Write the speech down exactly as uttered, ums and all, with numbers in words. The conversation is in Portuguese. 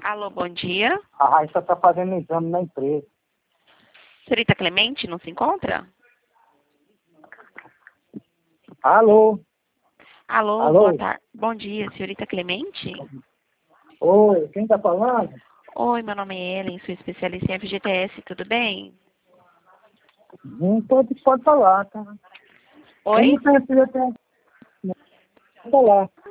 Alô, bom dia. A Raíssa está fazendo exame na empresa. Senhorita Clemente não se encontra? Alô? Alô, Alô? boa tarde. Bom dia, senhorita Clemente? Oi, quem está falando? Oi, meu nome é Ellen, sou especialista em F G T S, tudo bem? Não pode, pode falar, tá? Eu Oi? não tenho F G T S. Pode falar.